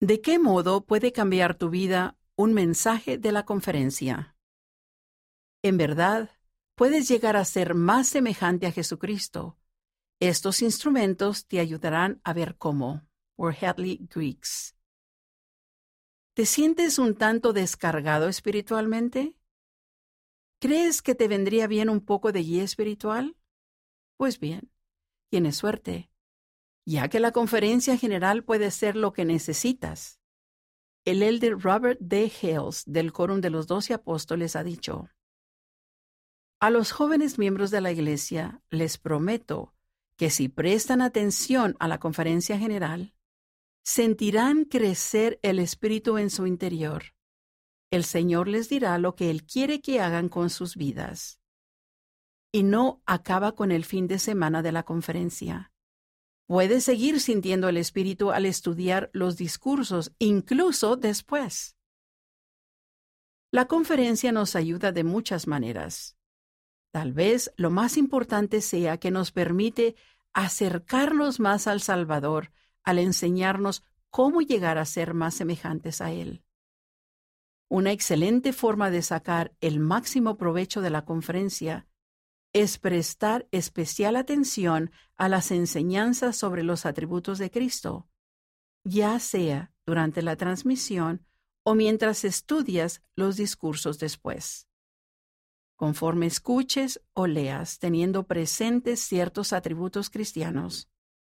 ¿De qué modo puede cambiar tu vida un mensaje de la conferencia? En verdad, puedes llegar a ser más semejante a Jesucristo. Estos instrumentos te ayudarán a ver cómo. Por Hadley Griggs. ¿Te sientes un tanto descargado espiritualmente? ¿Crees que te vendría bien un poco de guía espiritual? Pues bien, tienes suerte, ya que la conferencia general puede ser lo que necesitas. El elder Robert D. Hales del Quórum de los 12 Apóstoles ha dicho: a los jóvenes miembros de la Iglesia les prometo que si prestan atención a la conferencia general, sentirán crecer el Espíritu en su interior. El Señor les dirá lo que Él quiere que hagan con sus vidas. Y no acaba con el fin de semana de la conferencia. Puedes seguir sintiendo el Espíritu al estudiar los discursos, incluso después. La conferencia nos ayuda de muchas maneras. Tal vez lo más importante sea que nos permite acercarnos más al Salvador al enseñarnos cómo llegar a ser más semejantes a Él. Una excelente forma de sacar el máximo provecho de la conferencia es prestar especial atención a las enseñanzas sobre los atributos de Cristo, ya sea durante la transmisión o mientras estudias los discursos después. Conforme escuches o leas teniendo presentes ciertos atributos cristianos,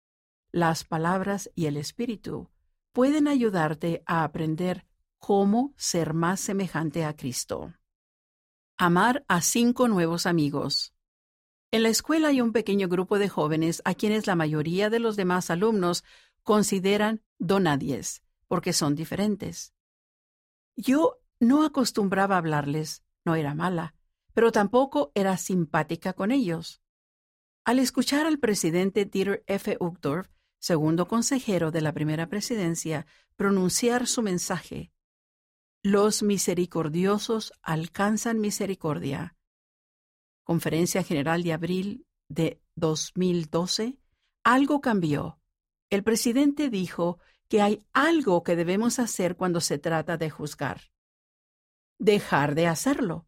las palabras y el Espíritu pueden ayudarte a aprender cómo ser más semejante a Cristo. Amar a 5 nuevos amigos. En la escuela hay un pequeño grupo de jóvenes a quienes la mayoría de los demás alumnos consideran donadies, porque son diferentes. Yo no acostumbraba a hablarles, no era mala, pero tampoco era simpática con ellos. Al escuchar al presidente Dieter F. Uchtdorf, segundo consejero de la primera presidencia, pronunciar su mensaje, los misericordiosos alcanzan misericordia. Conferencia General de abril de 2012, algo cambió. El presidente dijo que hay algo que debemos hacer cuando se trata de juzgar. Dejar de hacerlo.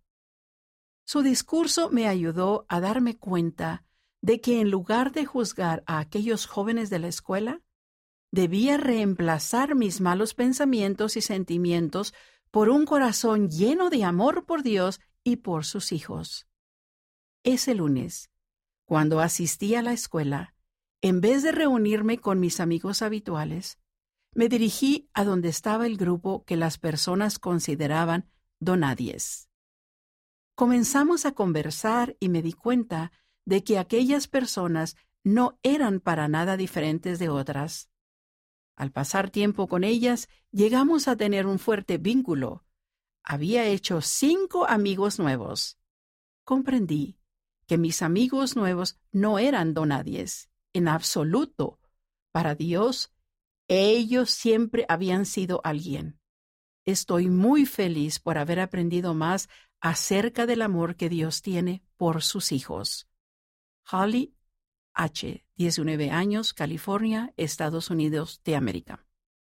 Su discurso me ayudó a darme cuenta de que en lugar de juzgar a aquellos jóvenes de la escuela, debía reemplazar mis malos pensamientos y sentimientos por un corazón lleno de amor por Dios y por sus hijos. Ese lunes, cuando asistí a la escuela, en vez de reunirme con mis amigos habituales, me dirigí a donde estaba el grupo que las personas consideraban donadies. Comenzamos a conversar y me di cuenta de que aquellas personas no eran para nada diferentes de otras. Al pasar tiempo con ellas, llegamos a tener un fuerte vínculo. Había hecho 5 amigos nuevos. Comprendí que mis amigos nuevos no eran donadies, en absoluto. Para Dios, ellos siempre habían sido alguien. Estoy muy feliz por haber aprendido más acerca del amor que Dios tiene por sus hijos. Holly H., 19 años, California, Estados Unidos de América.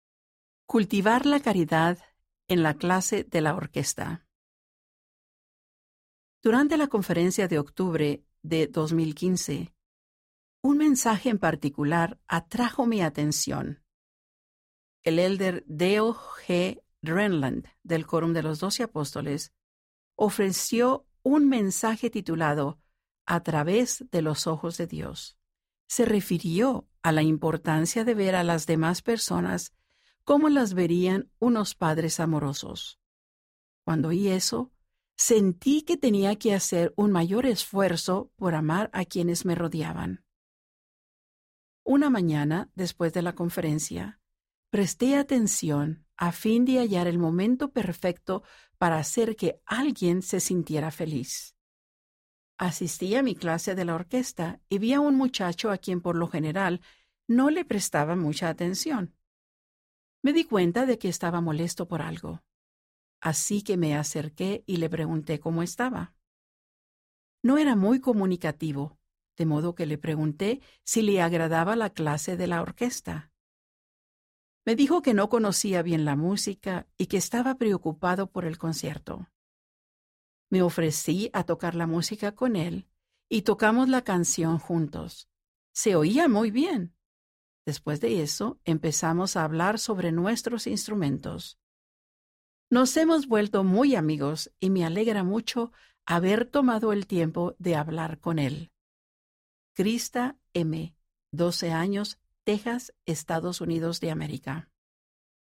Cultivar la caridad en la clase de la orquesta. Durante la conferencia de octubre de 2015, un mensaje en particular atrajo mi atención. El elder Dale G. Renland, del Quórum de los 12 Apóstoles, ofreció un mensaje titulado A través de los ojos de Dios. Se refirió a la importancia de ver a las demás personas como las verían unos padres amorosos. Cuando oí eso, sentí que tenía que hacer un mayor esfuerzo por amar a quienes me rodeaban. Una mañana, después de la conferencia, presté atención a fin de hallar el momento perfecto para hacer que alguien se sintiera feliz. Asistí a mi clase de la orquesta y vi a un muchacho a quien por lo general no le prestaba mucha atención. Me di cuenta de que estaba molesto por algo. Así que me acerqué y le pregunté cómo estaba. No era muy comunicativo, de modo que le pregunté si le agradaba la clase de la orquesta. Me dijo que no conocía bien la música y que estaba preocupado por el concierto. Me ofrecí a tocar la música con él y tocamos la canción juntos. Se oía muy bien. Después de eso, empezamos a hablar sobre nuestros instrumentos. Nos hemos vuelto muy amigos y me alegra mucho haber tomado el tiempo de hablar con él. Krista M., 12 años, Texas, Estados Unidos de América.